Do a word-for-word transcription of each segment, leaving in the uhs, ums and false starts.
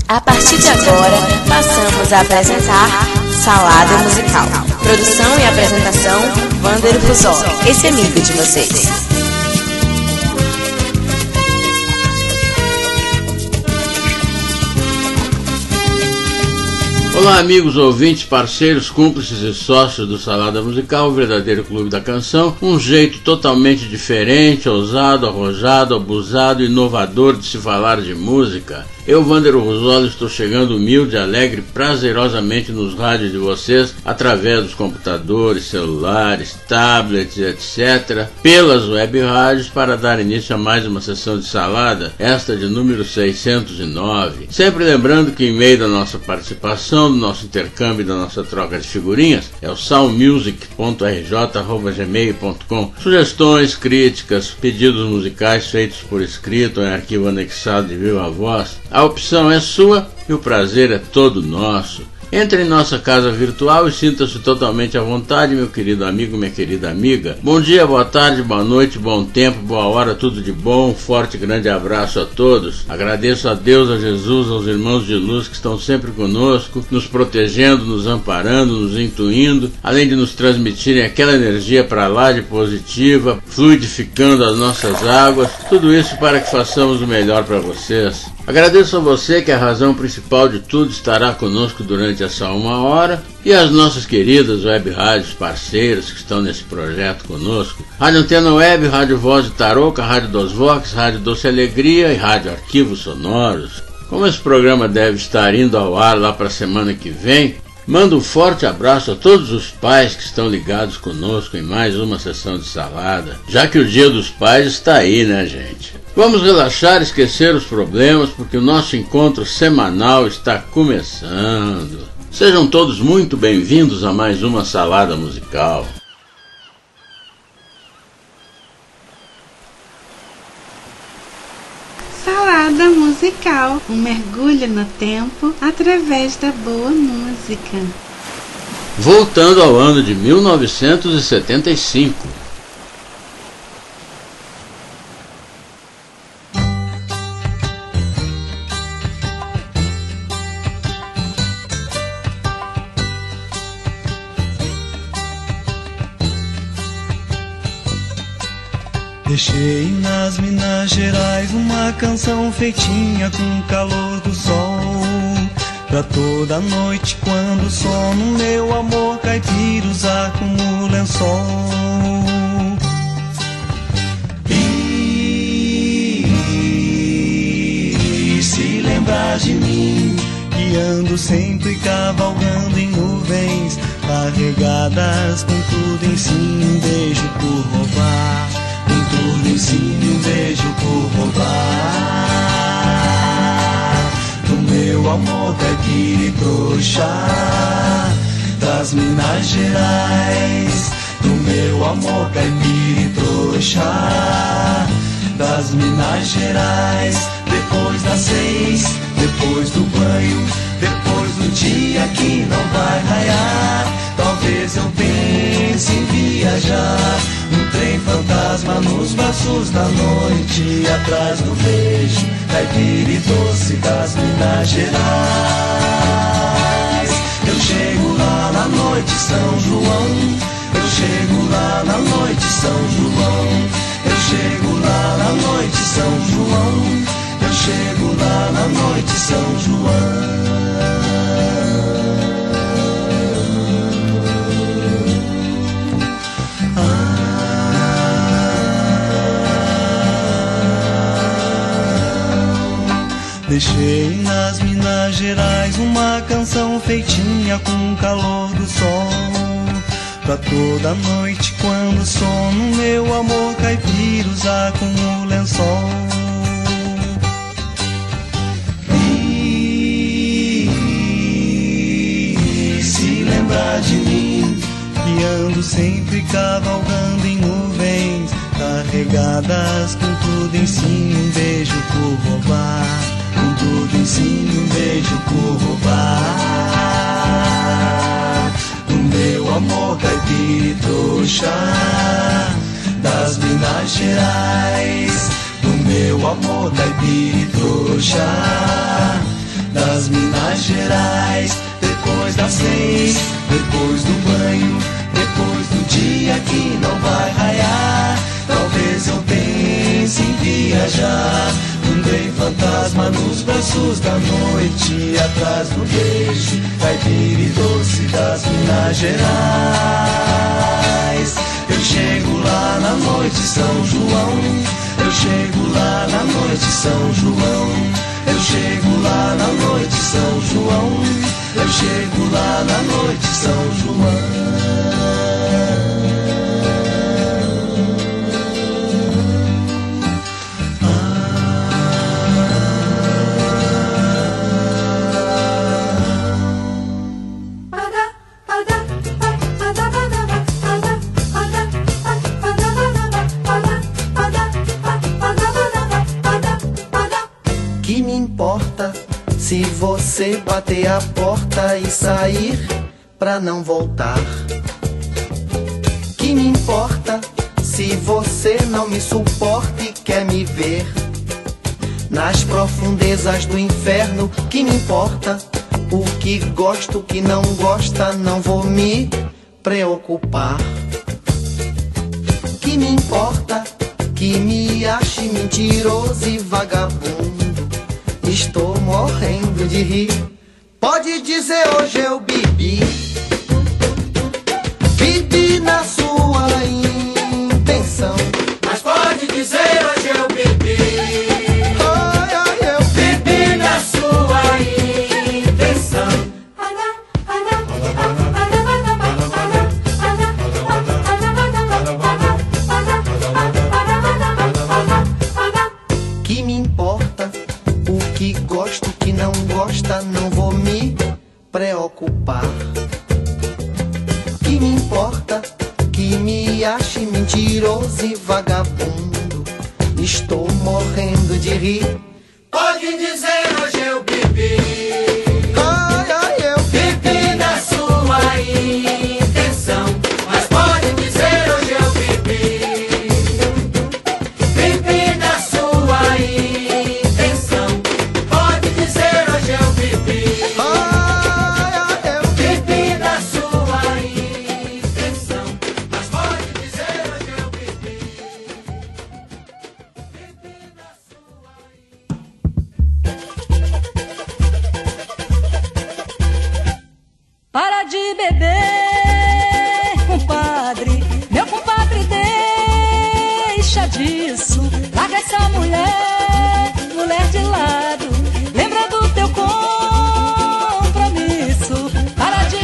A partir de agora, passamos a apresentar Salada Musical. Produção e apresentação, Wander Fusoli, esse amigo de vocês. Olá, amigos, ouvintes, parceiros, cúmplices e sócios do Salada Musical, o verdadeiro clube da canção. Um jeito totalmente diferente, ousado, arrojado, abusado e inovador de se falar de música. Eu, Wander Fusoli, estou chegando humilde, alegre, prazerosamente nos rádios de vocês, através dos computadores, celulares, tablets, etcétera, pelas web rádios, para dar início a mais uma sessão de salada, esta de número seiscentos e nove. Sempre lembrando que, em meio da nossa participação, do nosso intercâmbio e da nossa troca de figurinhas, é o soundmusic ponto r j arroba gmail ponto com. Sugestões, críticas, pedidos musicais feitos por escrito ou em arquivo anexado de viva voz. A opção é sua e o prazer é todo nosso. Entre em nossa casa virtual e sinta-se totalmente à vontade, meu querido amigo, minha querida amiga. Bom dia, boa tarde, boa noite, bom tempo, boa hora, tudo de bom. Um forte e grande abraço a todos. Agradeço a Deus, a Jesus, aos irmãos de luz que estão sempre conosco, nos protegendo, nos amparando, nos intuindo, além de nos transmitirem aquela energia para lá de positiva, fluidificando as nossas águas. Tudo isso para que façamos o melhor para vocês. Agradeço a você que a razão principal de tudo estará conosco durante essa uma hora e as nossas queridas web rádios parceiras que estão nesse projeto conosco. Rádio Antena Web, Rádio Voz de Tarouca, Rádio Dos Vox, Rádio Doce Alegria e Rádio Arquivos Sonoros. Como esse programa deve estar indo ao ar lá para a semana que vem, mando um forte abraço a todos os pais que estão ligados conosco em mais uma sessão de salada, já que o Dia dos Pais está aí, né, gente? Vamos relaxar e esquecer os problemas, porque o nosso encontro semanal está começando. Sejam todos muito bem-vindos a mais uma salada musical. Salada musical, um mergulho no tempo através da boa música. Voltando ao ano de mil novecentos e setenta e cinco. Deixei nas Minas Gerais uma canção feitinha com o calor do sol, pra toda noite quando sono meu amor caipira usar como lençol. E se lembrar de mim, que ando sempre cavalgando em nuvens carregadas com tudo em si, um beijo por roubar. Com tudo em si, um beijo por roubar. Do meu amor caipira e trouxa, das Minas Gerais. Do meu amor caipira e trouxa, das Minas Gerais. Depois das seis, depois do banho, depois do dia que não vai raiar, talvez eu pense em viajar num trem fantasma nos braços da noite, atrás do beijo caipira e doce das Minas Gerais. Eu chego lá na noite São João, eu chego lá na noite São João, eu chego lá na noite São João, eu chego lá na noite São João. Deixei nas Minas Gerais uma canção feitinha com o calor do sol, pra toda noite quando sono meu amor caipira usar como lençol. E se lembrar de mim, que ando sempre cavalgando em nuvens carregadas com tudo em si, um beijo por roubar. Com tudo em si, um beijo por roubar. Do meu amor caipira e trouxa, das Minas Gerais. Do meu amor caipira e trouxa, das das Minas Gerais. Depois das seis, depois do banho, depois do dia que não vai raiar, talvez eu pense em viajar. Um trem fantasma nos braços da noite, atrás do beijo caipira e doce das Minas Gerais. Eu chego lá na noite São João, eu chego lá na noite São João, eu chego lá na noite São João, eu chego lá na noite São João. Se você bater a porta e sair pra não voltar, que me importa se você não me suporta e quer me ver nas profundezas do inferno? Que me importa o que gosto, o que não gosta, não vou me preocupar. Que me importa que me ache mentiroso e vagabundo, estou morrendo de rir. Pode dizer hoje eu bebi, bebi na sua intenção. Mas pode dizer hoje eu bebi, ai, ai, eu bebi na sua intenção. Que me importa o que gosto, o que não gosta, não vou me preocupar. Que me importa que me ache mentiroso e vagabundo, estou morrendo de rir. Pode dizer hoje eu bebi, ai, ai, eu bebi na sua intenção. Mas pode dizer hoje eu bebi, bebi na sua intenção. Pode dizer hoje eu bebi, ai, ai, eu bebi na sua intenção. Mas pode dizer hoje eu bebi, bebi na sua intenção. Para de beber, compadre, meu compadre, deixa disso. Larga essa mulher, mulher de lado, lembra do teu compromisso. Para de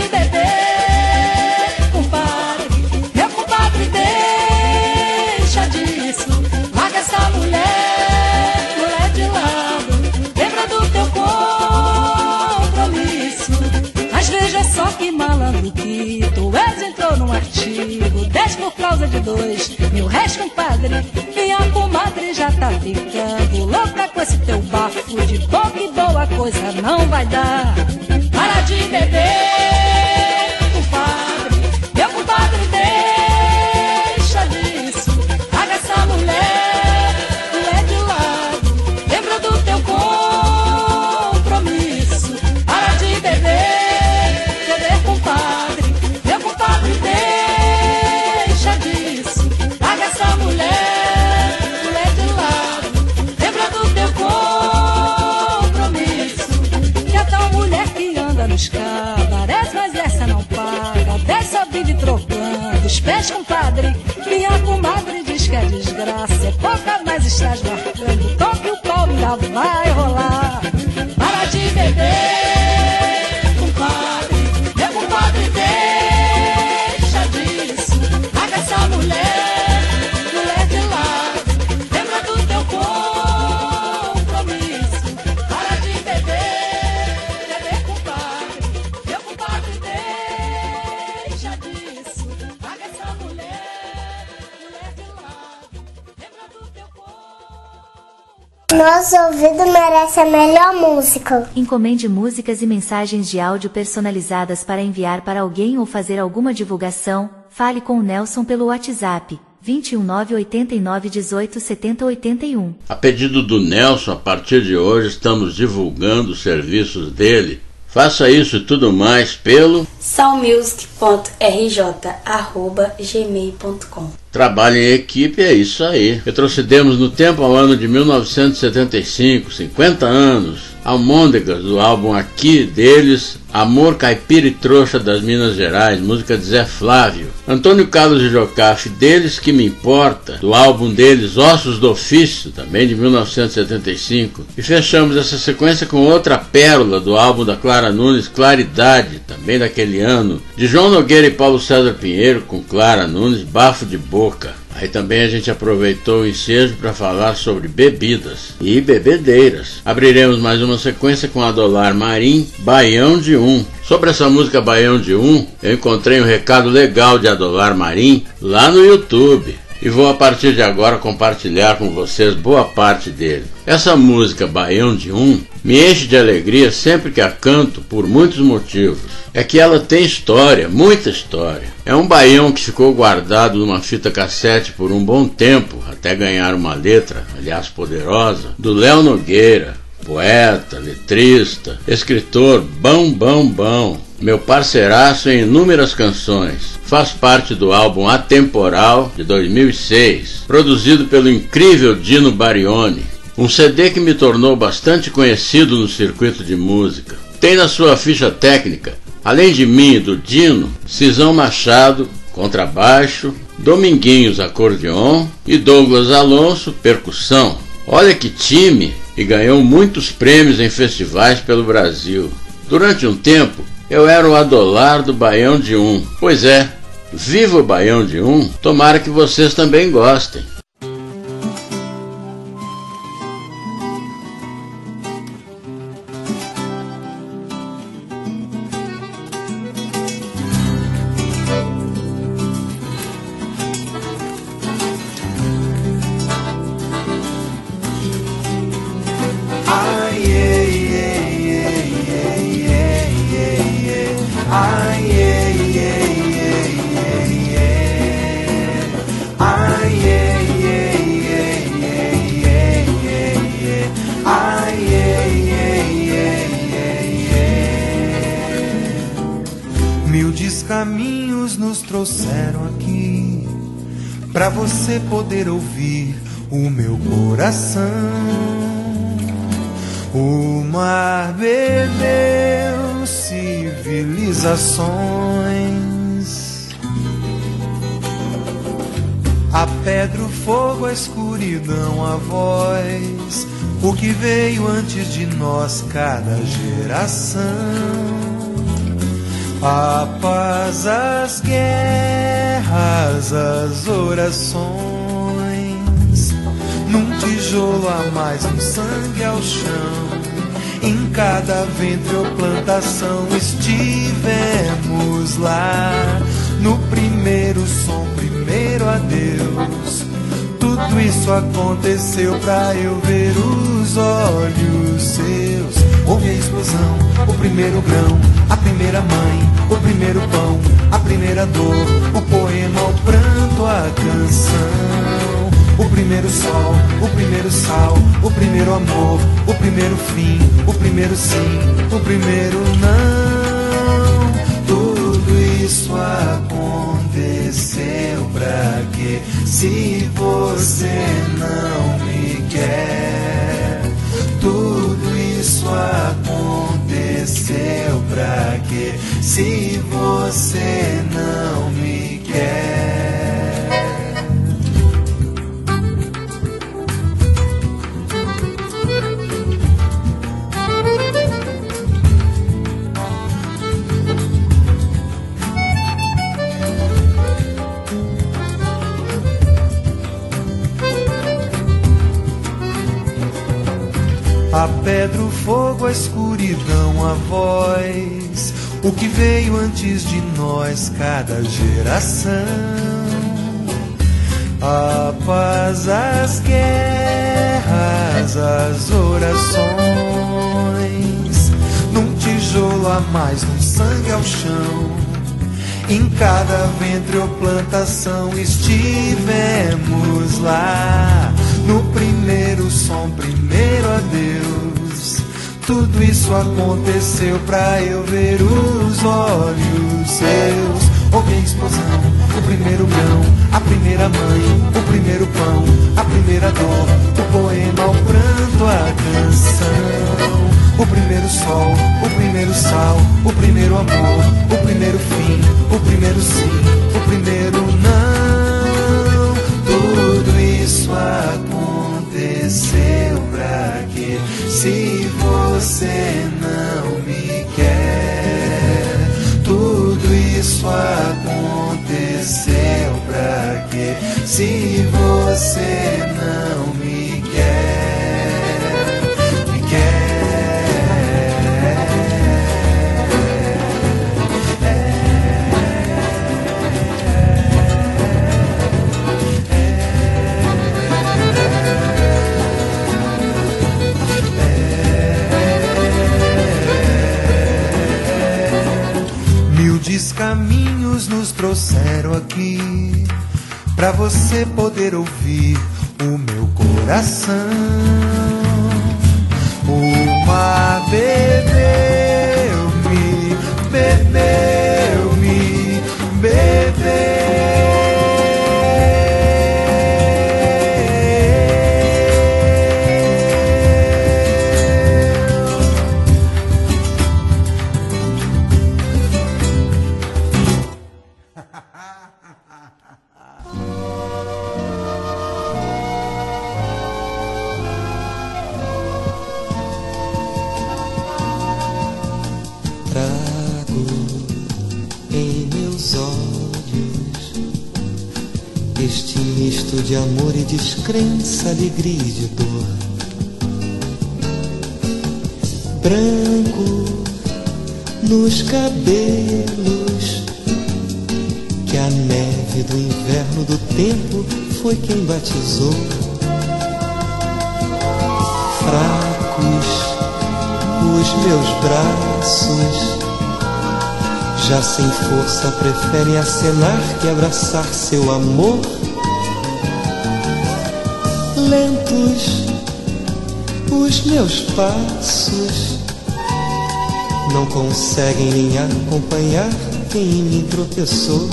beber, compadre, meu compadre, deixa disso. Larga essa mulher, mulher de lado, lembra do teu compromisso. Mas veja só que malandro que tu és, entrou num artigo dez por causa de dois mil réis, compadre. Minha comadre já tá ficando louca com esse teu bafo de boca e boa coisa não vai dar. Para de beber, compadre, meu compadre, deixa disso. Paga essa mulher, mulher de lado, lembra do teu compromisso. Para de beber, beber, compadre, meu compadre, deixa disso. Paga essa mulher, mulher de lado, lembra do teu compromisso. Que a tal mulher que anda nos cabarés, mas essa não paga, dessa vive trocando os pés, compadre. Minha comadre diz que a desgraça é pouca, mas estás marcando tom que o pau ainda vai rolar. Para de beber, compadre, meu compadre, deixa disso. Paga essa mulher, mulher de lado, lembra do teu compromisso. Para de beber, beber, compadre, meu compadre, deixa disso. Paga essa mulher, mulher de lado, lembra do teu compromisso. Nosso ouvido merece a melhor música. Encomende músicas e mensagens de áudio personalizadas para enviar para alguém ou fazer alguma divulgação. Fale com o Nelson pelo WhatsApp dois um nove oito nove um oito sete zero oito um. A pedido do Nelson, a partir de hoje estamos divulgando os serviços dele. Faça isso e tudo mais pelo soundmusic ponto r j arroba gmail ponto com. Trabalho em equipe, é isso aí. Retrocedemos no tempo ao ano de mil novecentos e setenta e cinco, cinquenta anos. Almôndegas, do álbum Aqui deles, Amor Caipira e Trouxa das Minas Gerais, música de Zé Flávio. Antônio Carlos de Jocafe, Deles Que Me Importa, do álbum deles Ossos do Ofício, também de mil novecentos e setenta e cinco. E fechamos essa sequência com outra pérola do álbum da Clara Nunes, Claridade, também daquele ano, de João Nogueira e Paulo César Pinheiro, com Clara Nunes, Bafo de Boca. Aí também a gente aproveitou o ensejo para falar sobre bebidas e bebedeiras. Abriremos mais uma sequência com Adolar Marim, Baião de Um. Sobre essa música Baião de Um, eu encontrei um recado legal de Adolar Marim lá no YouTube. E vou a partir de agora compartilhar com vocês boa parte dele. Essa música Baião de Um me enche de alegria sempre que a canto por muitos motivos. É que ela tem história, muita história. É um baião que ficou guardado numa fita cassete por um bom tempo, até ganhar uma letra, aliás poderosa, do Léo Nogueira, poeta, letrista, escritor, bão, bão, bão. Meu parceiraço em inúmeras canções. Faz parte do álbum Atemporal, de dois mil e seis, produzido pelo incrível Dino Barioni. Um C D que me tornou bastante conhecido no circuito de música. Tem na sua ficha técnica, além de mim e do Dino, Cisão Machado, contrabaixo, Dominguinhos, acordeon e Douglas Alonso, percussão. Olha que time! E ganhou muitos prêmios em festivais pelo Brasil. Durante um tempo, eu era o Adolar do Baião de Um. Pois é, viva o Baião de Um, tomara que vocês também gostem. Caminhos nos trouxeram aqui pra você poder ouvir o meu coração. O mar bebeu civilizações, a pedra, o fogo, a escuridão, a voz, o que veio antes de nós, cada geração. A paz, as guerras, as orações, num tijolo a mais, um sangue ao chão. Em cada ventre ou plantação estivemos lá. No primeiro som, primeiro adeus. Tudo isso aconteceu pra eu ver os olhos seus. Houve a explosão, o primeiro grão, a primeira mãe, o primeiro pão, a primeira dor, o poema, o pranto, a canção. O primeiro sol, o primeiro sal, o primeiro amor, o primeiro fim, o primeiro sim, o primeiro não. Tudo isso aconteceu pra quê? Se você não me quer. Tudo isso aconteceu pra quê? Se você não me quer. A pedra, o fogo, a escuridão, a voz, o que veio antes de nós, cada geração. A paz, as guerras, as orações, num tijolo a mais, num sangue ao chão. Em cada ventre ou plantação estivemos lá. No primeiro som, primeiro adeus. Tudo isso aconteceu pra eu ver os olhos seus. Houve a explosão, o primeiro grão, a primeira mãe, o primeiro pão, a primeira dor, o poema, o pranto, a canção. O primeiro sol, o primeiro sal, o primeiro amor, o primeiro fim, o primeiro sim, o primeiro não. Tudo isso aconteceu pra quê? Se você não me quer, tudo isso aconteceu pra quê? Se você não me quer, me quer. Caminhos nos trouxeram aqui pra você poder ouvir o meu coração. O mar bebeu-me, bebeu-me, bebeu. De amor e descrença, alegria e de dor. Branco nos cabelos, que a neve do inverno do tempo foi quem batizou. Fracos os meus braços, já sem força preferem acenar que abraçar seu amor. Lentos os meus passos, não conseguem nem acompanhar quem em mim tropeçou.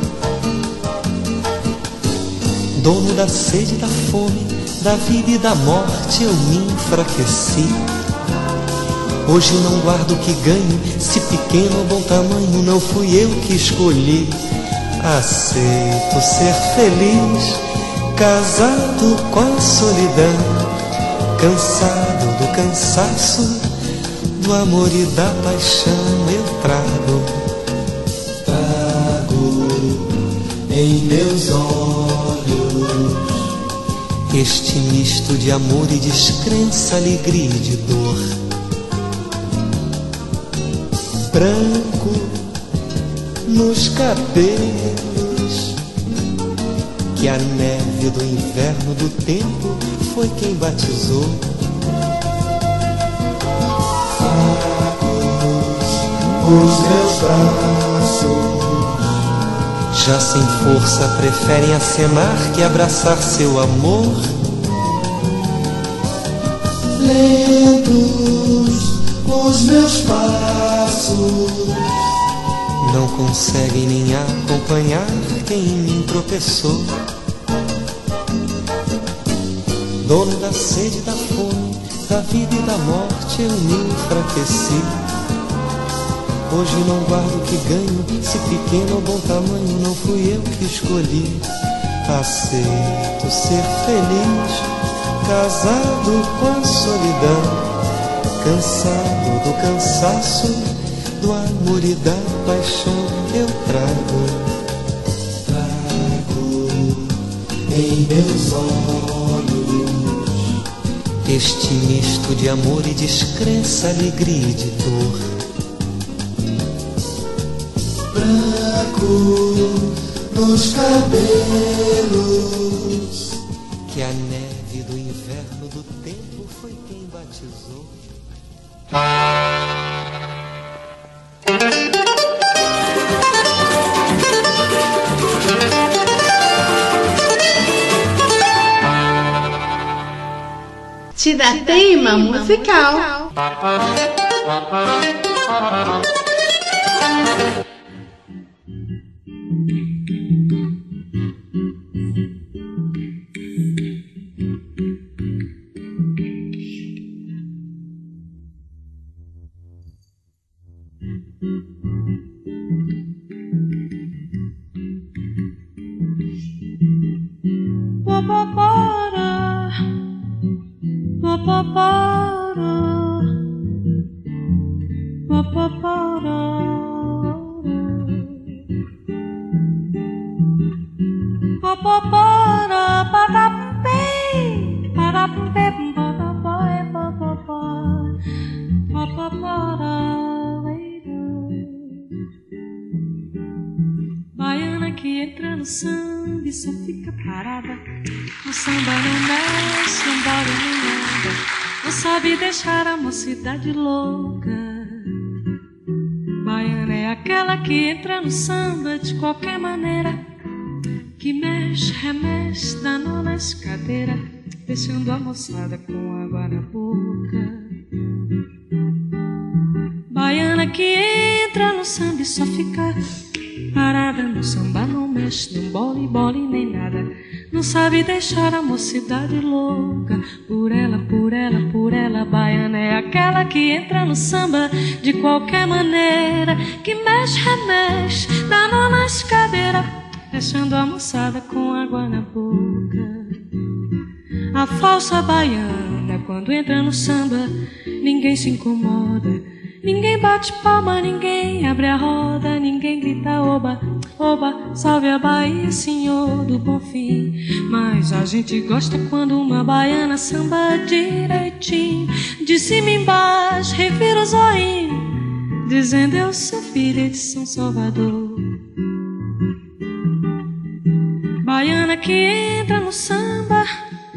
Dono da sede e da fome, da vida e da morte, eu me enfraqueci. Hoje não guardo o que ganho, se pequeno ou bom tamanho, não fui eu que escolhi. Aceito ser feliz, casado com a solidão, cansado do cansaço, do amor e da paixão. Eu trago, trago em meus olhos este misto de amor e descrença, alegria e de dor. Branco nos cabelos, que a neve do inverno do tempo foi quem batizou. Fracos os meus braços, já sem força preferem acenar que abraçar seu amor. Lentos os meus passos, não conseguem nem acompanhar quem em mim tropeçou. Dono da sede e da fome, da vida e da morte, eu me enfraqueci. Hoje não guardo o que ganho, se pequeno ou bom tamanho, não fui eu que escolhi. Aceito ser feliz, casado com a solidão, cansado do cansaço, do amor e da paixão. Eu trago, trago em meus olhos este misto de amor e descrença, alegria e de dor. Branco nos cabelos, que a neve do inverno do tempo foi quem batizou. Tidateima musical. Baiana que entra no samba e só fica parada. No samba não mexe, não bola nem nada. Não sabe deixar a mocidade louca. Baiana é aquela que entra no samba de qualquer maneira, que mexe, remexe, dá nó na escadeira, deixando a moçada com água na boca. Baiana que entra no samba e só fica parada. No samba não mexe, não bole, bole nem nada. Não sabe deixar a mocidade louca. Por ela, por ela, por ela, baiana é aquela que entra no samba de qualquer maneira, que mexe, remexe, dá nó na escadeira, deixando a moçada com água na boca. A falsa baiana, quando entra no samba, ninguém se incomoda, ninguém bate palma, ninguém abre a roda, ninguém grita oba, oba, salve a Bahia, senhor do bom fim. Mas a gente gosta quando uma baiana samba direitinho, de cima embaixo, revira o zoinho, dizendo eu sou filha de São Salvador. Baiana que entra no samba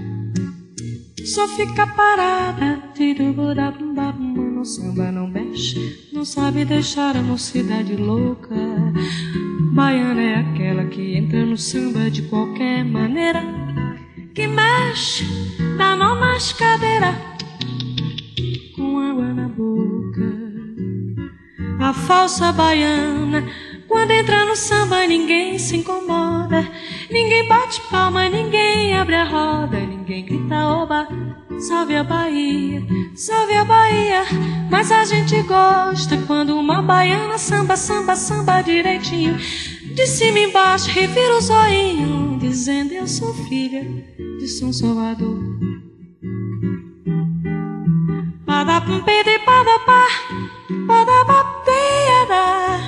só fica parada, no samba não mexe, não sabe deixar a mocidade louca. Baiana é aquela que entra no samba de qualquer maneira, que mexe, dá nó na escadeira, com água na boca. A falsa baiana, quando entra no samba, ninguém se incomoda, ninguém bate palma, ninguém abre a roda, ninguém grita oba, salve a Bahia, salve a Bahia. Mas a gente gosta quando uma baiana samba, samba, samba direitinho, de cima embaixo, revira o zoinho, dizendo eu sou filha de São Salvador. Padapum-pede, padapá, padapá-peda,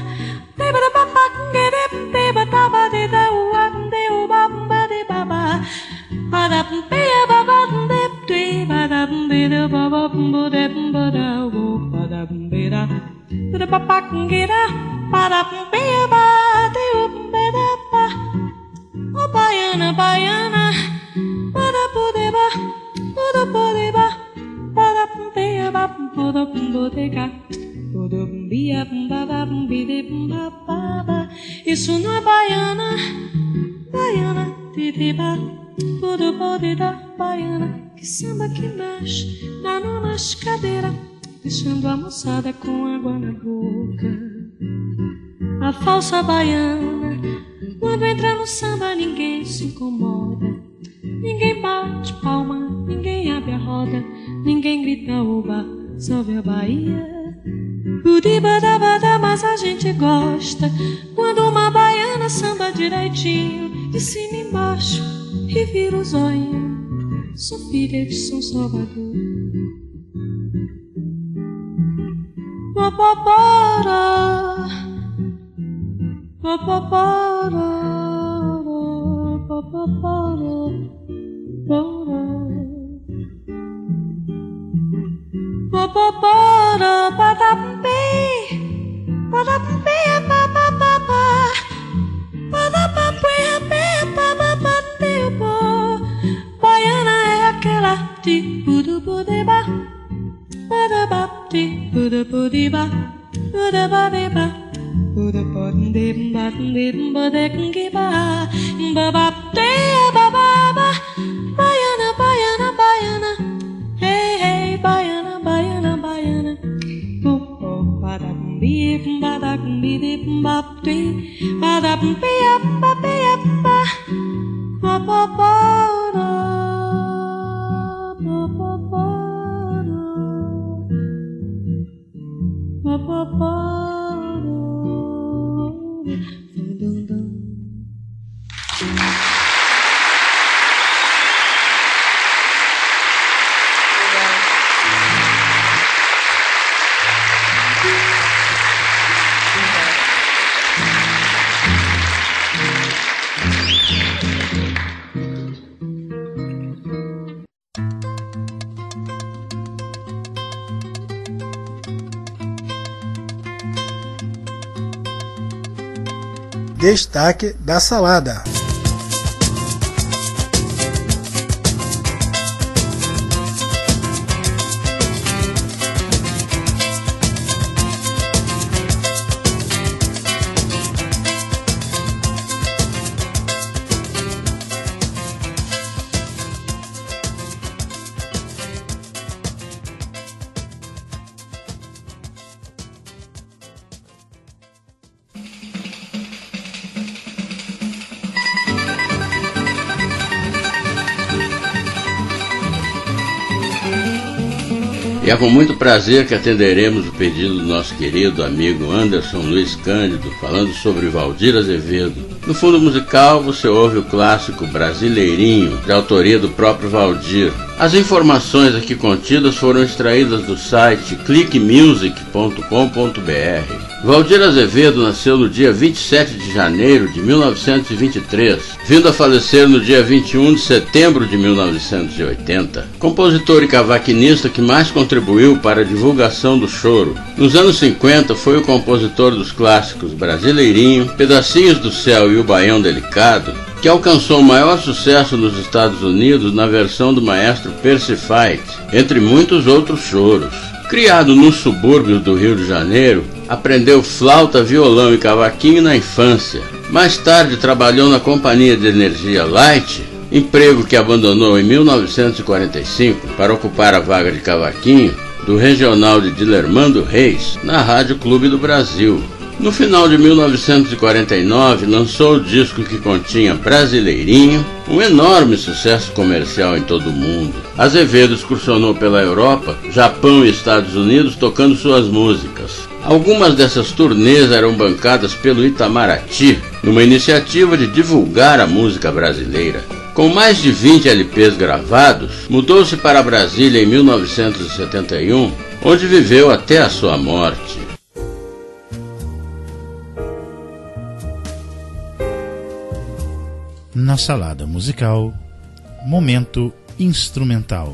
oh baiana, baiana, isso não é baiana, baiana, baiana, que samba que mexe, dá nó na escadeira, deixando a moçada com água na boca. A falsa baiana, quando entra no samba, ninguém se incomoda, ninguém bate palma, ninguém abre a roda, ninguém grita oba, salve a Bahia. Mas a gente gosta quando uma baiana samba direitinho, de cima embaixo, e vira o zóio, sou filha de São Salvador. Papapara, papapara, papapara, papapara, padapé, padapé, papapá, padapé, papapé, baiana é aquela de budubudeba, badabapti, budubudeba, budabadeba, budabodebadebadekba, babapte, bababa, baiana, baiana, baiana, hey. baiana, baiana, baiana. Badabum bip, badabum bip, bap tui, badabum bip, bap bip, bap bap bap, bap bap bap, bap bap. Destaque da salada. E é com muito prazer que atenderemos o pedido do nosso querido amigo Anderson Luiz Cândido, falando sobre Valdir Azevedo. No fundo musical, você ouve o clássico Brasileirinho, de autoria do próprio Valdir. As informações aqui contidas foram extraídas do site clique music ponto com ponto b r. Valdir Azevedo nasceu no dia vinte e sete de janeiro de mil novecentos e vinte e três, vindo a falecer no dia vinte e um de setembro de mil novecentos e oitenta. Compositor e cavaquinista que mais contribuiu para a divulgação do choro. Nos anos cinquenta foi o compositor dos clássicos Brasileirinho, Pedacinhos do Céu e O Baião Delicado, que alcançou maior sucesso nos Estados Unidos na versão do maestro Percy Fait, entre muitos outros choros. Criado nos subúrbios do Rio de Janeiro, aprendeu flauta, violão e cavaquinho na infância. Mais tarde trabalhou na Companhia de Energia Light, emprego que abandonou em mil novecentos e quarenta e cinco para ocupar a vaga de cavaquinho do regional de Dilermando Reis, na Rádio Clube do Brasil. No final de mil novecentos e quarenta e nove, lançou o disco que continha Brasileirinho, um enorme sucesso comercial em todo o mundo. Azevedo excursionou pela Europa, Japão e Estados Unidos tocando suas músicas. Algumas dessas turnês eram bancadas pelo Itamaraty, numa iniciativa de divulgar a música brasileira. Com mais de vinte L Ps gravados, mudou-se para Brasília em mil novecentos e setenta e um, onde viveu até a sua morte. Na salada musical, momento instrumental.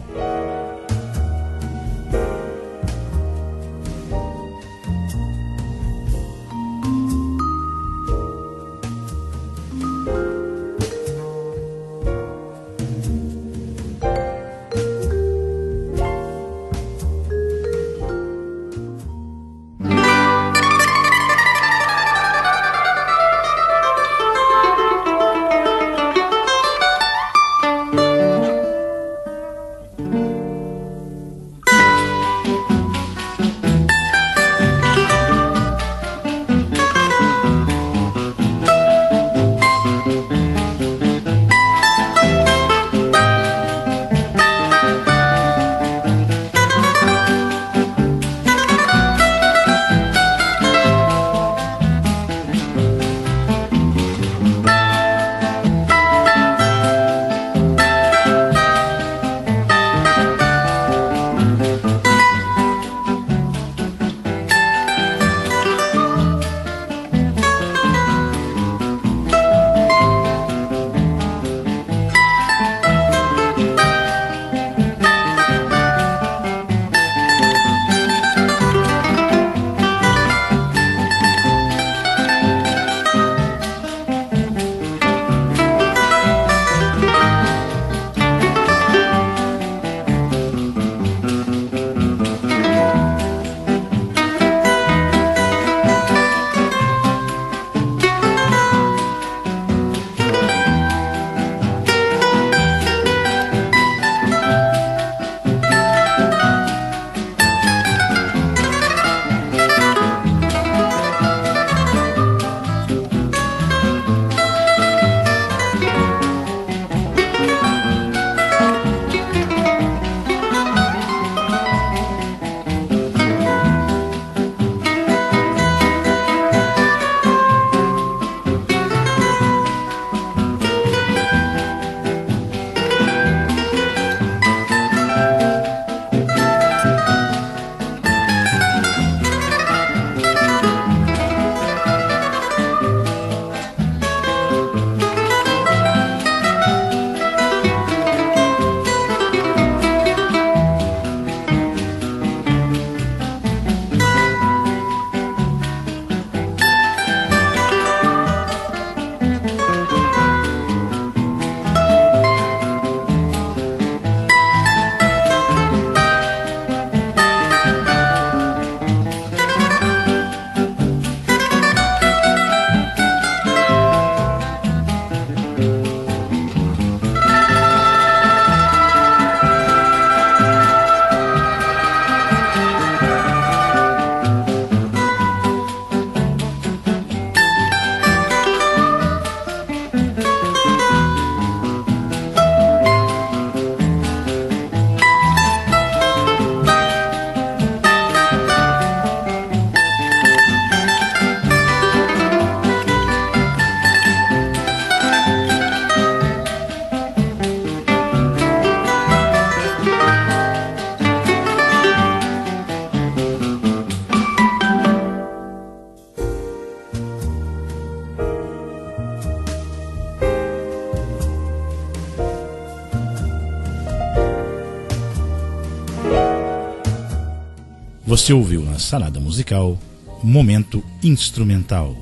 Você ouviu na Salada Musical Momento Instrumental.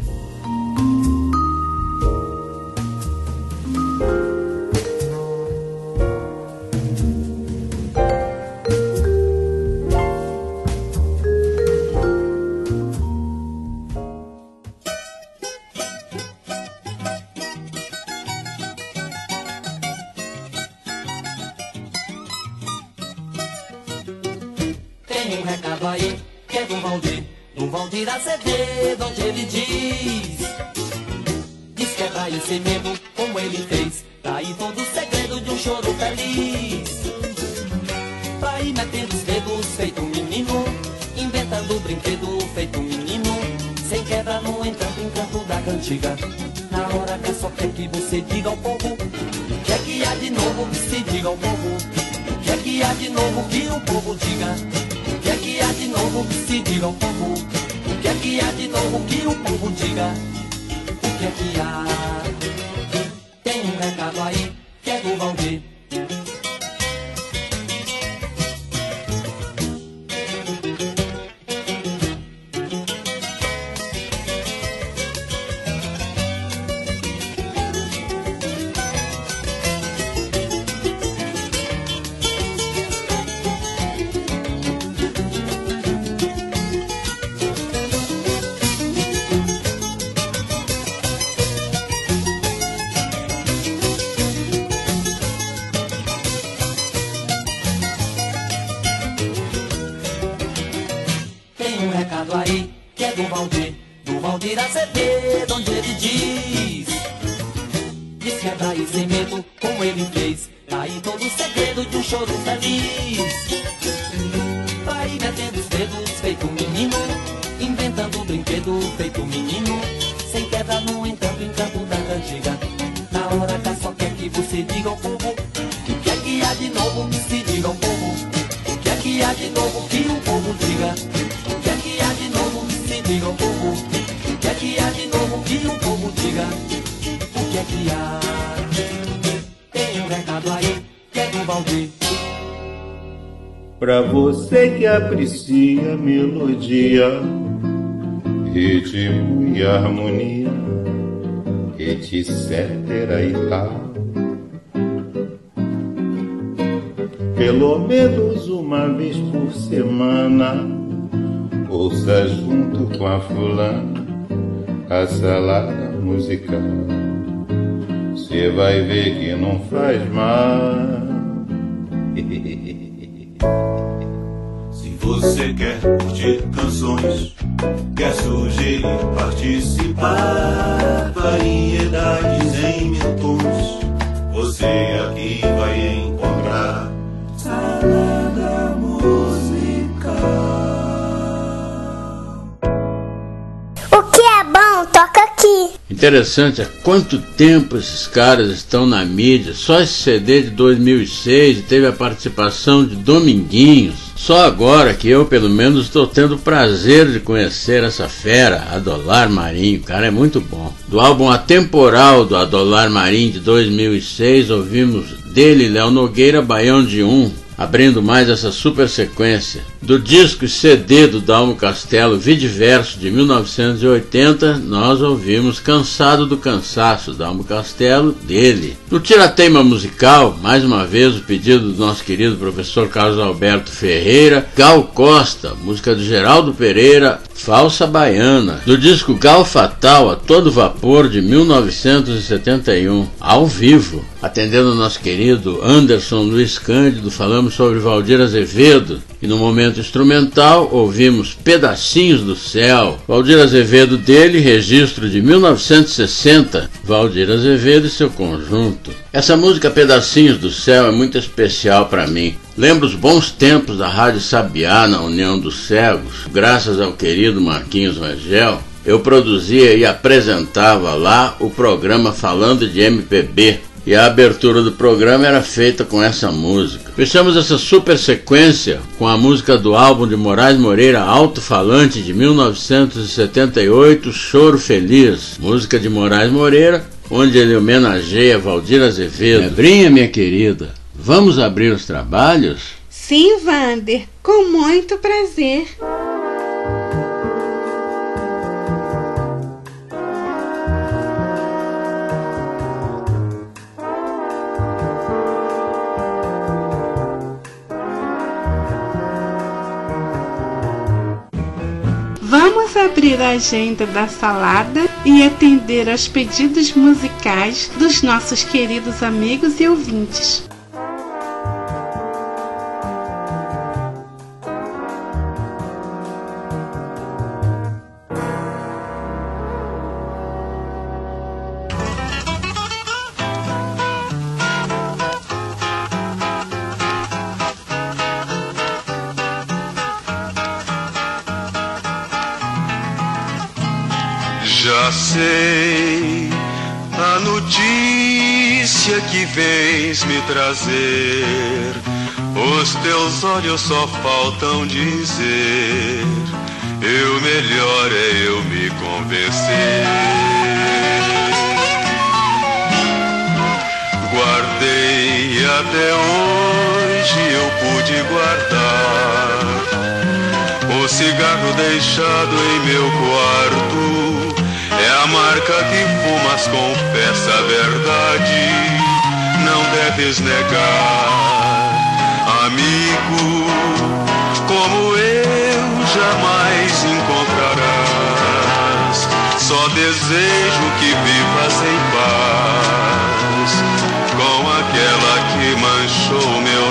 Tem um recado aí, que é do Valdir, do Valdir Azevedo, onde ele diz Diz que é pra ir sem medo, como ele fez, pra ir todo o segredo de um choro feliz. Pra ir metendo os dedos, feito um menino, inventando brinquedo, feito um menino, sem quebra no encanto, encanto da cantiga. Na hora que só quer que você diga ao povo, o que é que há de novo, que se diga ao povo, o que é que há de novo, que o povo diga. O que é que há de novo que se diga ao povo? O que é que há de novo que o povo diga? O que é que há? Tem um recado aí que é do Valdir. Aí, que é do Valdir, do Valdir Azevedo, onde ele diz Diz que é pra ir sem medo, como ele fez, pra ir todo o segredo de um choro feliz. Pra ir metendo os dedos, feito um menino, inventando um brinquedo, feito um menino, sem quebra no encanto, encanto da cantiga. Na hora que só quer que você diga ao povo, o que é que há de novo, que se diga ao povo. O que é que há de novo, que o povo diga. O que é que há de novo, que se diga ao povo. O que é que há de novo, que o povo diga. O que é que há? Tem um recado aí, que é do Valdir. Pra você que aprecia melodia, ritmo e harmonia, etcétera e tal, pelo menos uma vez por semana, ouça junto com a fulana a salada musical. Cê vai ver que não faz mal. Se você quer curtir canções, quer sugerir, participar, variedades em mil tons, você aqui vai encontrar Salada Musical. O que é bom, toca aqui. Interessante há quanto tempo esses caras estão na mídia. Só esse C D de dois mil e seis teve a participação de Dominguinhos. Só agora que eu, pelo menos, estou tendo o prazer de conhecer essa fera, Adolar Marinho. O cara é muito bom. Do álbum Atemporal do Adolar Marinho de dois mil e seis, ouvimos dele Léo Nogueira, Baião de Um, abrindo mais essa super sequência. Do disco e C D do Dalmo Castelo, Vidiverso, de mil novecentos e oitenta, nós ouvimos Cansado do Cansaço, Dalmo Castelo, dele. No Tirateima Musical, mais uma vez o pedido do nosso querido professor Carlos Alberto Ferreira, Gal Costa, música do Geraldo Pereira, Falsa Baiana. Do disco Gal Fatal, A Todo Vapor, de mil novecentos e setenta e um, ao vivo. Atendendo o nosso querido Anderson Luiz Cândido, falamos sobre Valdir Azevedo. E no momento instrumental, ouvimos Pedacinhos do Céu. Valdir Azevedo dele, registro de mil novecentos e sessenta. Valdir Azevedo e seu conjunto. Essa música Pedacinhos do Céu é muito especial para mim. Lembro os bons tempos da Rádio Sabiá na União dos Cegos. Graças ao querido Marquinhos Rangel, eu produzia e apresentava lá o programa Falando de M P B. E a abertura do programa era feita com essa música. Fechamos essa super sequência com a música do álbum de Moraes Moreira, Alto-Falante, de mil novecentos e setenta e oito, Choro Feliz. Música de Moraes Moreira, onde ele homenageia Valdir Azevedo. Nebrinha, minha querida, vamos abrir os trabalhos? Sim, Vander, com muito prazer. Vamos abrir a agenda da salada e atender aos pedidos musicais dos nossos queridos amigos e ouvintes. Já sei a notícia que vens me trazer. Os teus olhos só faltam dizer: eu melhor é eu me convencer. Guardei até hoje, eu pude guardar o cigarro deixado em meu quarto. É a marca que fumas, confessa a verdade, não deves negar. Amigo, como eu jamais encontrarás. Só desejo que vivas em paz com aquela que manchou meu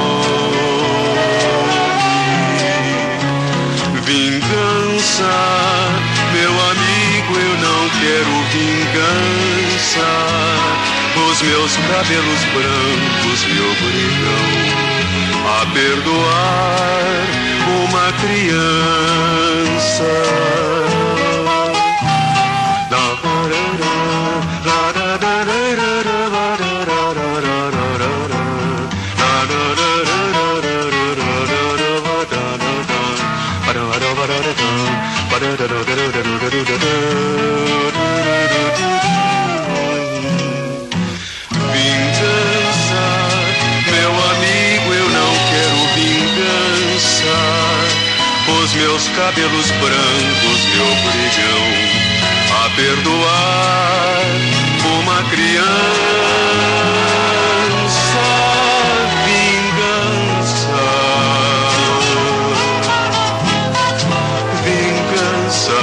nome. Vingança, meu amigo, eu não quero vingança. Os meus cabelos brancos me obrigam a perdoar uma criança. Vingança, meu amigo, eu não quero vingança. Os meus cabelos brancos me obrigam a perdoar uma criança. Vingança, vingança.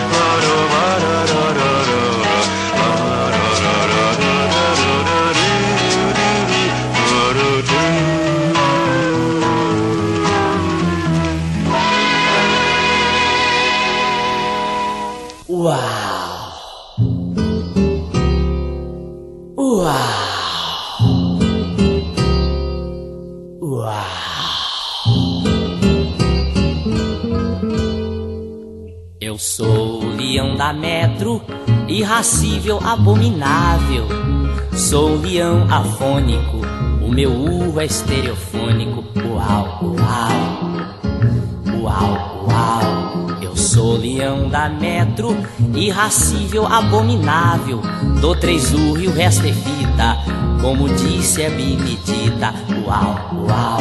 Uau! Uau! Uau! Eu sou o leão da metro, irracível, abominável. Sou o leão afônico, o meu urro é estereofônico. Uau, uau! Uau, uau! Eu sou o leão da metro, irracível, abominável. Dou três urros e o resto é fita, como disse a Benedita. Uau, uau!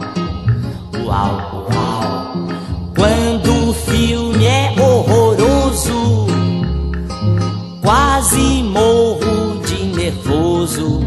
Uau, uau! Quando o filme é horroroso, quase morro de nervoso.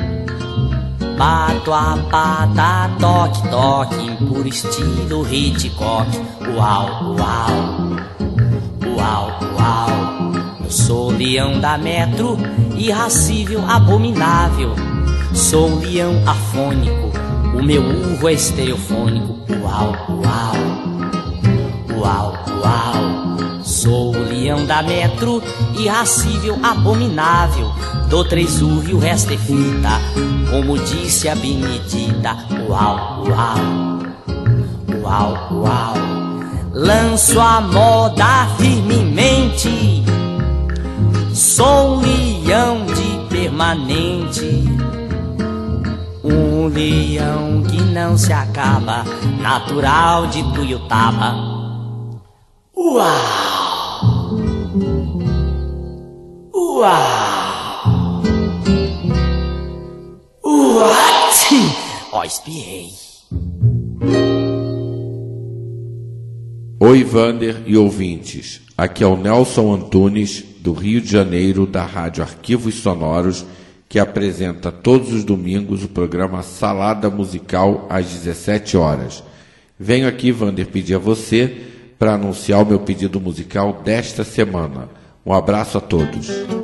Bato a pata, toque, toque, por estilo Hitchcock. Uau, uau, uau, uau. Eu sou o leão da metro, irracível, abominável. Sou um leão afônico, o meu urro é estereofônico. Uau, uau, uau, uau. Sou o leão da metro, irracível, abominável. Dou três urros e o resto é fita, como disse a Benedita. Uau, uau, uau, uau. Lanço a moda firmemente, sou um leão de permanente. Um leão que não se acaba, natural de Tuiutaba. Uau! Uau! What? Ó, espiei. Oi, Vander e ouvintes. Aqui é o Nelson Antunes, do Rio de Janeiro, da Rádio Arquivos Sonoros, que apresenta todos os domingos o programa Salada Musical às dezessete horas. Venho aqui, Vander, pedir a você para anunciar o meu pedido musical desta semana. Um abraço a todos.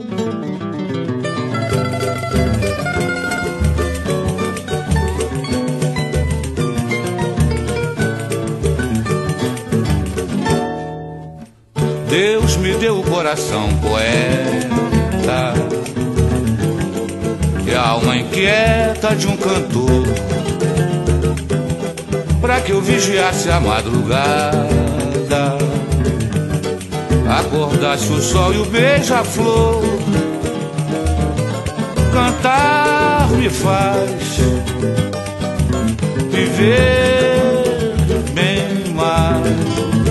Deus me deu o coração poeta e a alma inquieta de um cantor, pra que eu vigiasse a madrugada, acordasse o sol e o beija-flor. Cantar me faz viver bem mais,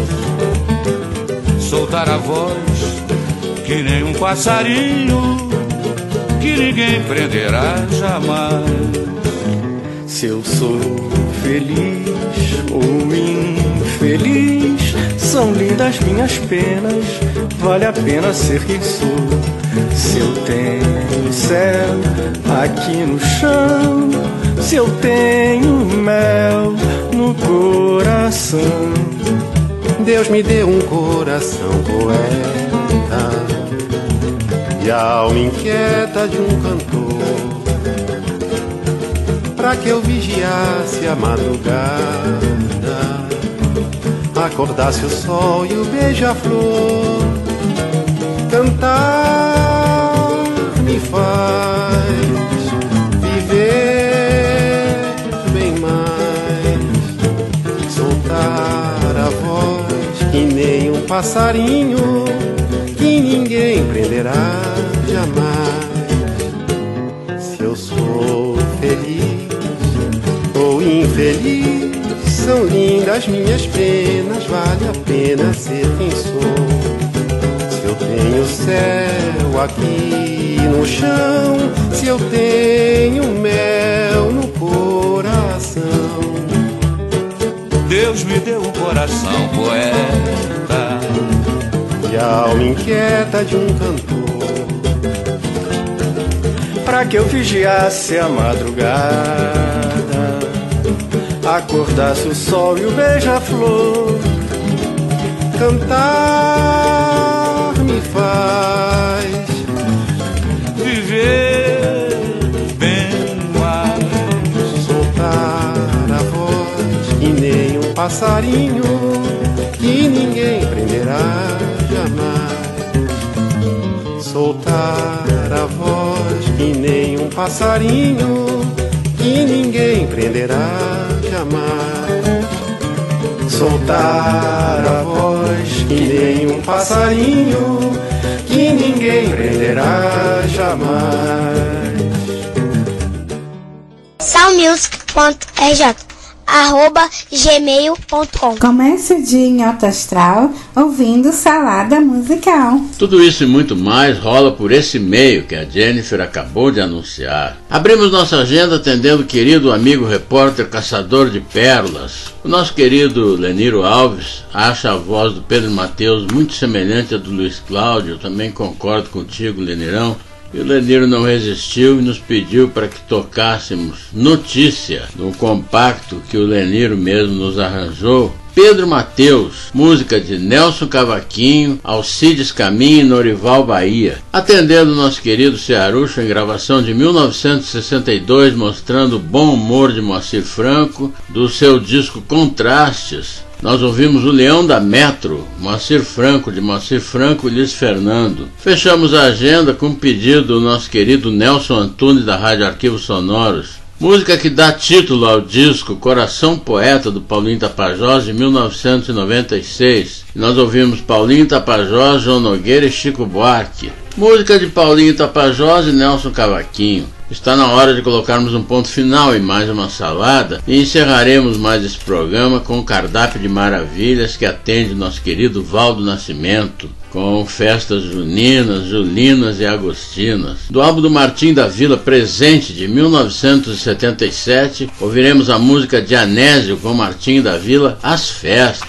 soltar a voz que nem um passarinho que ninguém prenderá jamais. Se eu sou feliz ou infeliz, são lindas minhas penas, vale a pena ser quem sou. Se eu tenho céu aqui no chão, se eu tenho mel no coração, Deus me deu um coração poeta e a alma inquieta de um cantor, pra que eu vigiasse a madrugada, acordasse o sol e o beija-flor. Cantar me faz viver bem mais, soltar a voz que nem um passarinho que ninguém prenderá jamais. Se eu sou feliz ou infeliz, são lindas minhas penas, vale a pena ser quem sou. Se eu tenho céu aqui no chão, se eu tenho mel no coração, Deus me deu um coração poeta e a alma inquieta de um cantor, pra que eu vigiasse a madrugada, acordasse o sol e o beija-flor. Cantar me faz viver bem mais, soltar a voz que nem um passarinho que ninguém prenderá jamais. Soltar a voz que nem um passarinho que ninguém prenderá jamais. Soltar a voz que nem um passarinho que ninguém prenderá jamais. soundmusic ponto r j arroba gmail ponto com. Comece o dia em alto astral ouvindo Salada Musical. Tudo isso e muito mais rola por esse e-mail que a Jennifer acabou de anunciar. Abrimos nossa agenda atendendo o querido amigo repórter caçador de pérolas. O nosso querido Leniro Alves acha a voz do Pedro Mateus muito semelhante à do Luiz Cláudio. Eu também concordo contigo, Lenirão. E o Leniro não resistiu e nos pediu para que tocássemos Notícia, no compacto que o Leniro mesmo nos arranjou. Pedro Mateus, música de Nelson Cavaquinho, Alcides Caminho e Norival Bahia. Atendendo o nosso querido Cearucho em gravação de mil novecentos e sessenta e dois, mostrando o bom humor de Moacir Franco, do seu disco Contrastes. Nós ouvimos o Leão da Metro, Moacir Franco, de Moacir Franco e Luiz Fernando. Fechamos a agenda com um pedido do nosso querido Nelson Antunes, da Rádio Arquivos Sonoros. Música que dá título ao disco Coração Poeta, do Paulinho Tapajós, de mil novecentos e noventa e seis. E nós ouvimos Paulinho Tapajós, João Nogueira e Chico Buarque. Música de Paulinho Tapajós e Nelson Cavaquinho. Está na hora de colocarmos um ponto final em mais uma salada e encerraremos mais esse programa com um cardápio de maravilhas que atende nosso querido Valdo Nascimento, com festas juninas, julinas e agostinas. Do álbum do Martim da Vila Presente, de mil novecentos e setenta e sete, ouviremos a música de Anésio com Martim da Vila, As Festas.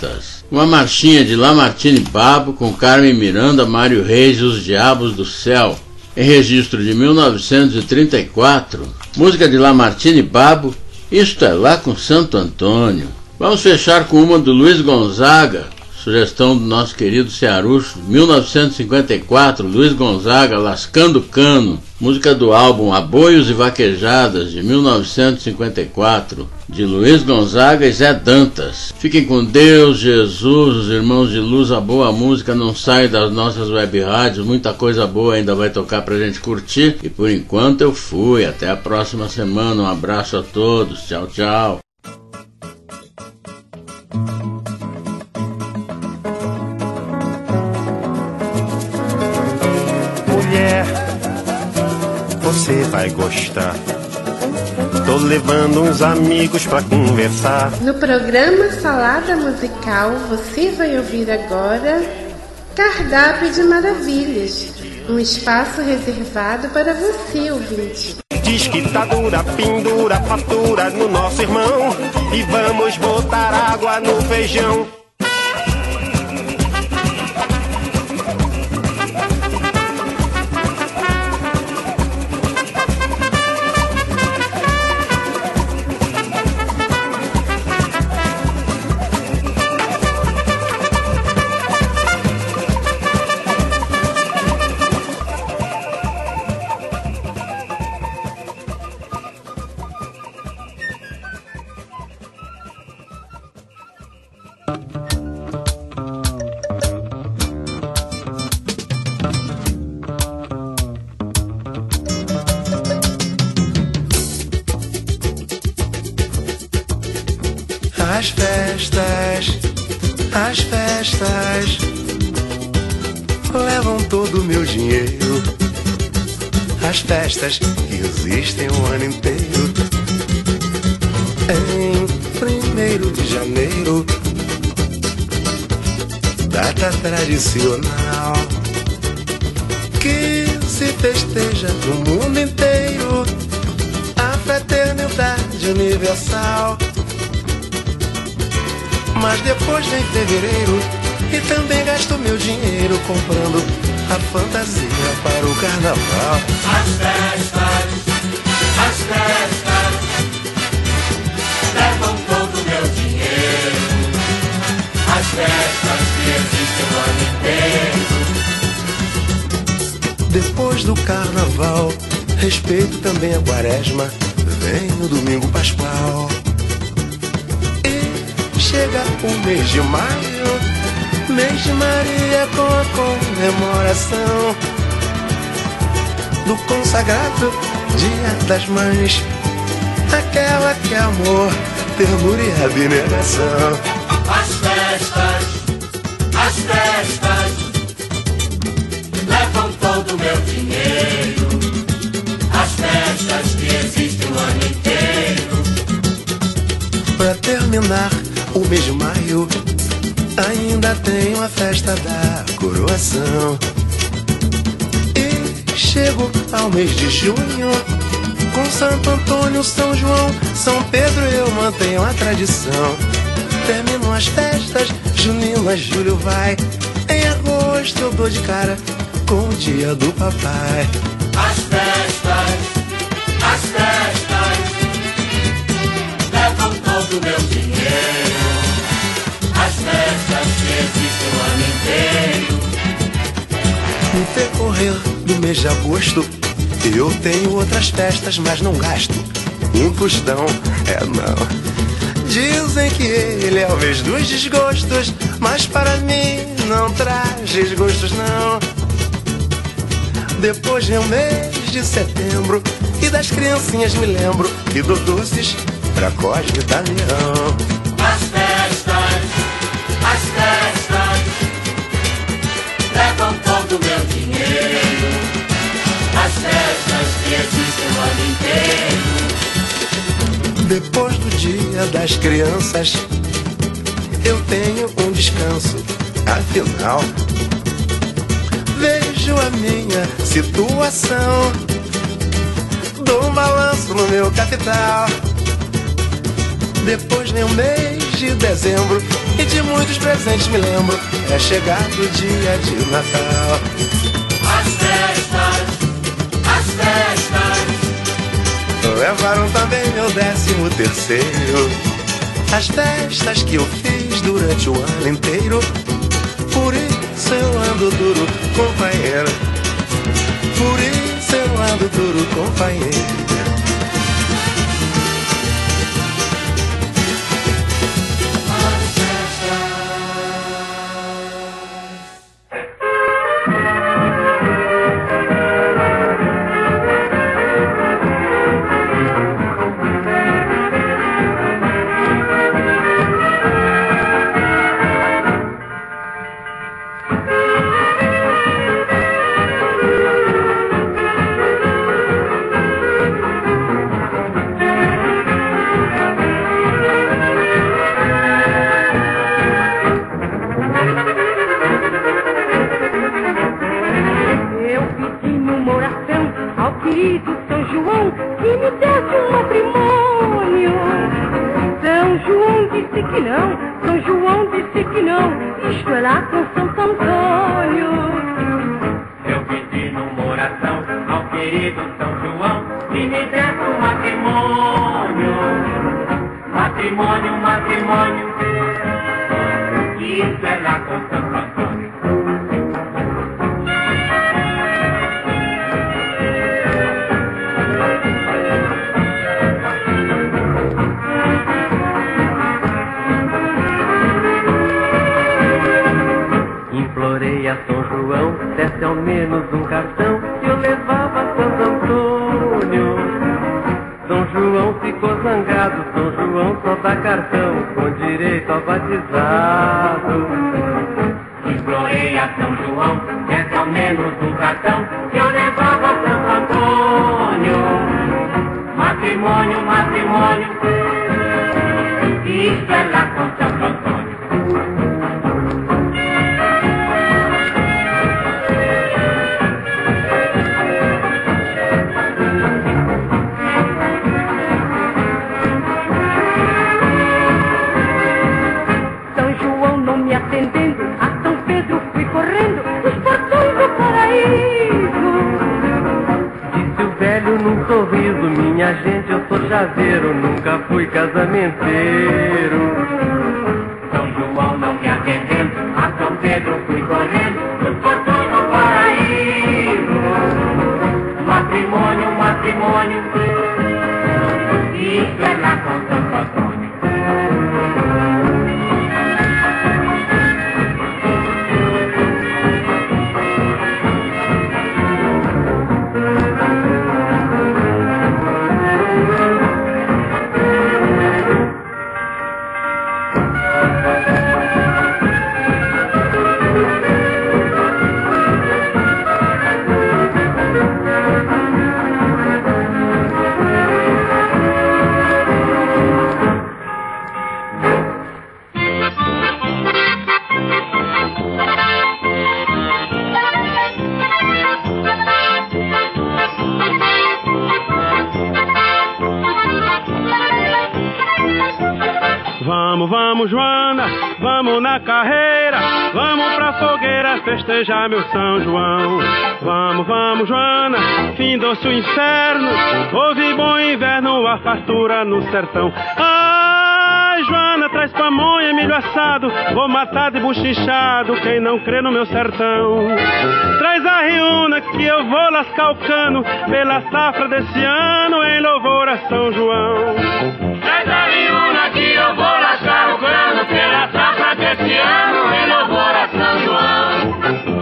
uma marchinha de Lamartine Babo com Carmen Miranda, Mário Reis e os Diabos do Céu, em registro de mil novecentos e trinta e quatro. Música de Lamartine Babo, Isto é Lá com Santo Antônio. Vamos fechar com uma do Luiz Gonzaga, sugestão do nosso querido Cearucho, mil novecentos e cinquenta e quatro, Luiz Gonzaga, Lascando Cano, música do álbum Aboios e Vaquejadas, de mil novecentos e cinquenta e quatro, de Luiz Gonzaga e Zé Dantas. Fiquem com Deus, Jesus, os irmãos de luz, a boa música não sai das nossas web rádios, muita coisa boa ainda vai tocar pra gente curtir, e por enquanto eu fui, até a próxima semana, um abraço a todos, tchau, tchau. Você vai gostar. Tô levando uns amigos pra conversar. No programa Salada Musical, você vai ouvir agora Cardápio de Maravilhas, um espaço reservado para você, ouvinte. Diz que tá dura, pendura, fatura no nosso irmão, e vamos botar água no feijão. As festas, as festas levam todo o meu dinheiro. As festas que existem o ano inteiro. Em primeiro de janeiro, data tradicional que se festeja no mundo inteiro. A fraternidade universal. Mas depois vem fevereiro e também gasto meu dinheiro comprando a fantasia para o carnaval. As festas, as festas levam todo o meu dinheiro. As festas que existem o ano inteiro. Depois do carnaval, respeito também a quaresma. Vem no domingo pascual. Chega o mês de maio, mês de Maria, com a comemoração do consagrado Dia das Mães, aquela que é amor, ternura e abnegação. As festas, as festas levam todo o meu dinheiro. As festas que existem o ano inteiro. Pra terminar o mês de maio, ainda tem a festa da coroação. E chego ao mês de junho, com Santo Antônio, São João, São Pedro, eu mantenho a tradição. Terminam as festas juninas, julho vai. Em agosto eu dou de cara com o dia do papai. As festas, as festas levam todo o meu dinheiro. As festas que existem o ano inteiro. No decorrer do mês de agosto, eu tenho outras festas, mas não gasto um tostão, é não. Dizem que ele é o mês dos desgostos, mas para mim não traz desgostos não. Depois vem o mês de setembro, e das criancinhas me lembro, e dou doces pra Cosme e Damião. As festas, as festas levam todo o meu dinheiro. As festas que existem o ano inteiro. Depois do dia das crianças, eu tenho um descanso, afinal vejo a minha situação, dou um balanço no meu capital. Depois vem um mês de dezembro e de muitos presentes me lembro. É chegado o dia de Natal. As festas, as festas levaram também meu décimo terceiro. As festas que eu fiz durante o ano inteiro. Por isso eu ando duro, companheiro. Por isso eu ando duro, companheiro. Vamos, vamos, Joana, vamos na carreira, vamos pra fogueira festejar meu São João. Vamos, vamos, Joana, findou-se o inferno, houve bom inverno, a fartura no sertão. Ai, Joana, traz pamonha, milho assado, vou matar de buchinchado quem não crê no meu sertão. Traz a riuna que eu vou lascar o cano pela safra desse ano em louvor a São João. Traz a riuna que eu vou lascar o cano pela safra desse ano em louvor a São João.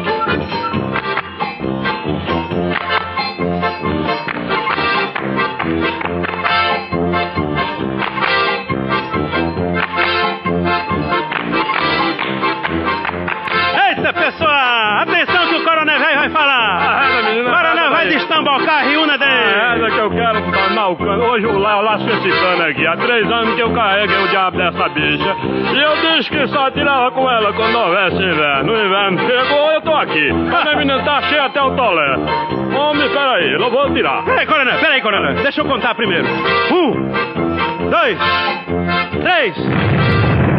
Eita, pessoal, atenção que o Coronel Velho vai falar. O Coronel vai destambocar a riuna dele. É que eu quero tomar o cano. Hoje eu lasco esse cano aqui. Há três anos que eu carreguei o diabo dessa bicha. E eu disse que só tirava com ela quando houvesse inverno. O inverno chegou, eu tô aqui. A minha menina tá cheia até o tolé. Homem, peraí, eu vou tirar. Peraí, Coronel, peraí, Coronel. Deixa eu contar primeiro. Um, dois, três...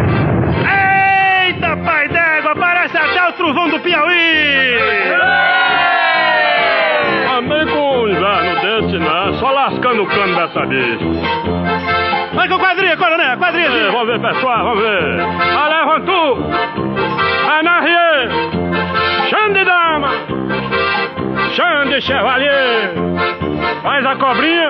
Ai, d'égua, parece até o trovão do Piauí! Também com um inverno desse, né? Só lascando o cano dessa bicha. Vai com quadrilha, coronel, quadrilha! É, vamos ver, pessoal, vamos ver. Alevantu! Anarriê! Xande dama! Xande chevalier! Faz a cobrinha!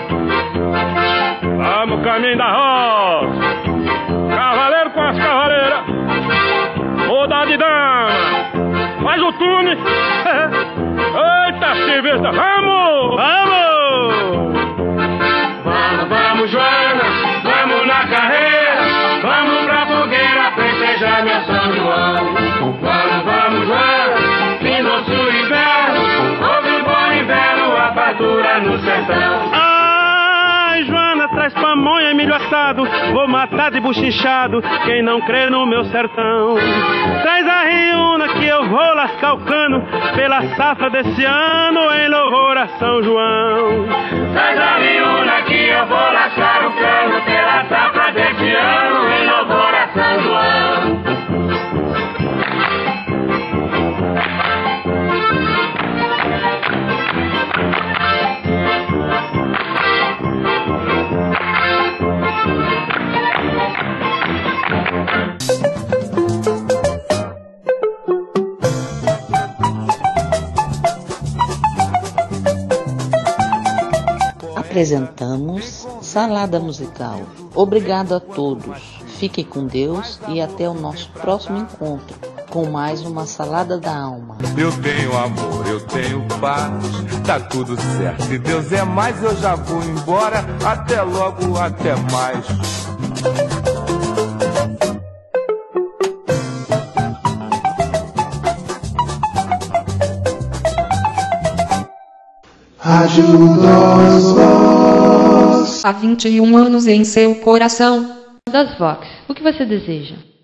Vamos, caminho da roça! Cavaleiro com as cavaleiras! Roda de dama! Faz o tune! Eita, Silvestre! Vamos! Vamos! Vamos, vamos, Joana! Vamos na carreira! Vamos pra fogueira festejar meu São João! Vamos, vamos, Joana! Fim do sul inverno! Houve bom inverno, a fartura no sertão! Ai, Joana, traz pamonha e milho assado, vou matar de buchinchado quem não crê no meu sertão. Traz a riuna que eu vou lascar o cano pela safra desse ano em louvor a São João. Traz a riuna que eu vou lascar o cano pela safra desse ano em louvor a São João. Apresentamos Salada Musical. Obrigado a todos. Fiquem com Deus e até o nosso próximo encontro com mais uma Salada da Alma. Eu tenho amor, eu tenho paz, tá tudo certo. Se Deus é mais, eu já vou embora. Até logo, até mais. Rádio Vox. Há vinte e um anos em seu coração. Das Vox, o que você deseja?